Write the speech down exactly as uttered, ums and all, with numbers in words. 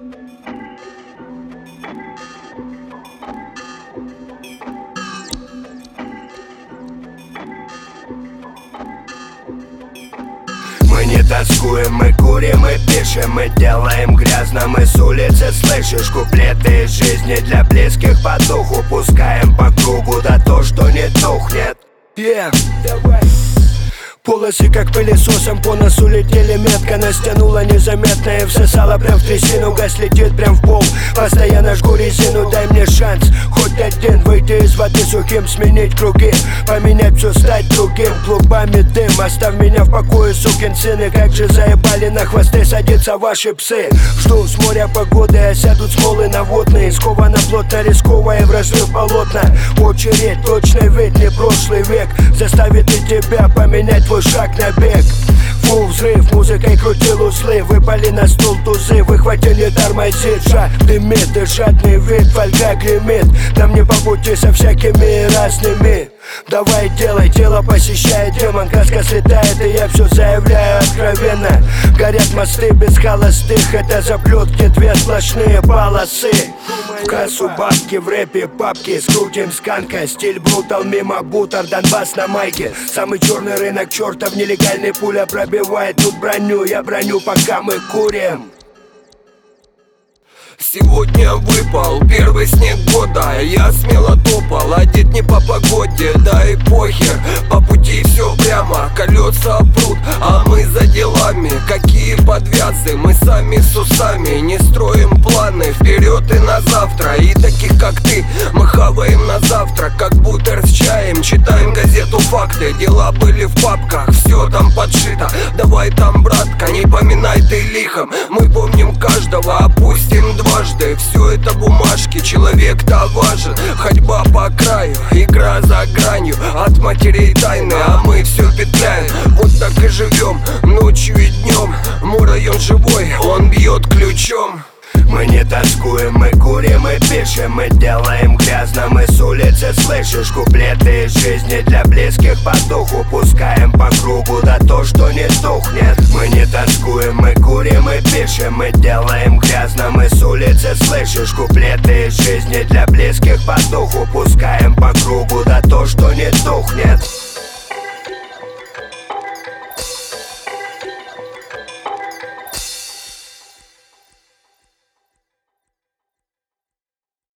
Мы не тоскуем, мы курим, мы пишем, мы делаем грязно. Мы с улицы, слышишь, куплеты из жизни для близких по духу пускаем по кругу, да то, что не тухнет. Yeah. Давай. Полосы как пылесосом по носу летели, метко настянула незаметно и всосала прям в трясину. Газ летит прям в пол, постоянно жгу резину. Дай мне шанс, хоть один, выйти из воды сухим, сменить круги, поменять все, стать другим. Клубами дым, оставь меня в покое, сукин сын. И как же заебали на хвосты садятся ваши псы. Жду с моря погоды, осядут смолы на водные. Сковано плотно, рисковая в разрыв полотна. Очередь, точный вид, не прошлый век заставит и тебя поменять твой шаг на бег. Фу, взрыв, музыкой крутил узлы, выпали на стул тузы, выхватили тормозит. Жар дымит и жадный вид, фольга гремит. Нам не по пути со всякими разными. Давай делай, тело посещает демон. Каска слетает и я все заявляю откровенно. Горят мосты без холостых, это заплетки, две сплошные полосы. В кассу бабки, в рэпе папки, скрутим сканка. Стиль брутал, мимо бутер, Донбасс на майке. Самый черный рынок, чертов нелегальный, пуля пробивает тут броню. Я броню, пока мы курим. Сегодня выпал первый снег года, я смело топал, одет не по погоде, да и похер. По пути все прямо, колеса прут, а мы за делами. Какие подвязы, мы сами с усами, не строим планы вперед и на завтра. И таких как ты мы хаваем на завтрак, как бутер с чаем. Читаем газету факты, дела были в папках, все там подшито. Давай там, братка, не поминай ты лихом. Мы помним каждого, опустим два. Все это бумажки, человек-то важен. Ходьба по краю, игра за гранью, от матерей тайны, а мы все петляем. Вот так и живем, ночью и днем. Мой район живой, он бьет ключом. Мы не тоскуем, мы курим, мы пишем, мы делаем грязно. Мы с улицы, слышишь, куплеты из жизни для близких по духу пускаем по кругу, да то, что не тухнет. Мы не тоскуем, мы курим, мы пишем, мы делаем грязно. Мы с улицы, слышишь, куплеты из жизни для близких по духу пускаем по кругу,